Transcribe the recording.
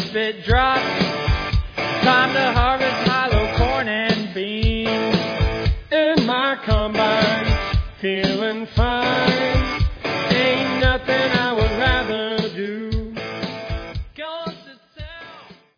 spit drop. Time to harvest hollow corn and beans. In my combine, feeling fine.